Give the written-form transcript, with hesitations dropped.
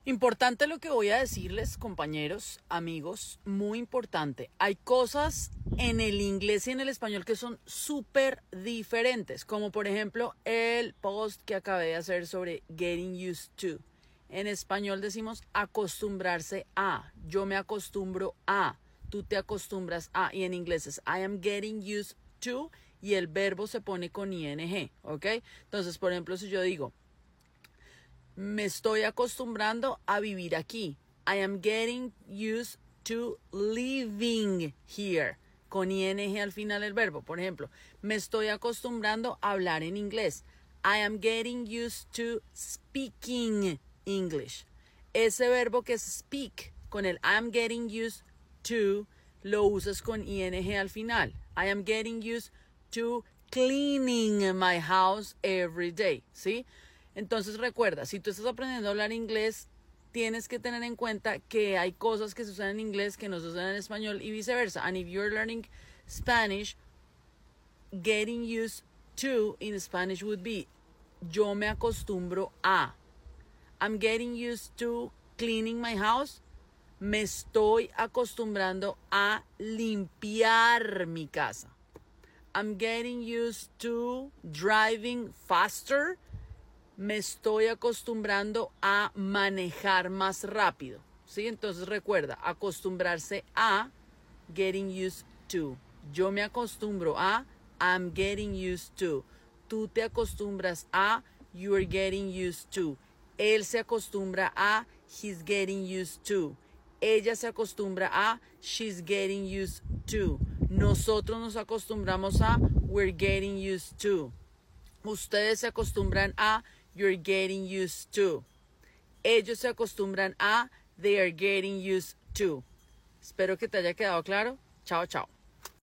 Importante lo que voy a decirles, compañeros, amigos, muy importante. Hay cosas en el inglés y en el español que son súper diferentes, como por ejemplo el post que acabé de hacer sobre getting used to. En español decimos acostumbrarse a, yo me acostumbro a, tú te acostumbras a, y en inglés es I am getting used to y el verbo se pone con ing, ¿ok? Entonces, por ejemplo, si yo digo, me estoy acostumbrando a vivir aquí. I am getting used to living here. Con ing al final el verbo. Por ejemplo, me estoy acostumbrando a hablar en inglés. I am getting used to speaking English. Ese verbo que es speak, con el I am getting used to, lo usas con ing al final. I am getting used to cleaning my house every day. ¿Sí? Entonces recuerda, si tú estás aprendiendo a hablar inglés, tienes que tener en cuenta que hay cosas que se usan en inglés que no se usan en español y viceversa. And if you're learning Spanish, getting used to in Spanish would be yo me acostumbro a. I'm getting used to cleaning my house. Me estoy acostumbrando a limpiar mi casa. I'm getting used to driving faster. Me estoy acostumbrando a manejar más rápido, ¿sí? Entonces recuerda, acostumbrarse a, getting used to. Yo me acostumbro a, I'm getting used to. Tú te acostumbras a, you're getting used to. Él se acostumbra a, he's getting used to. Ella se acostumbra a, she's getting used to. Nosotros nos acostumbramos a, we're getting used to. Ustedes se acostumbran a, you're getting used to. Ellos se acostumbran a, they are getting used to. Espero que te haya quedado claro. Chao, chao.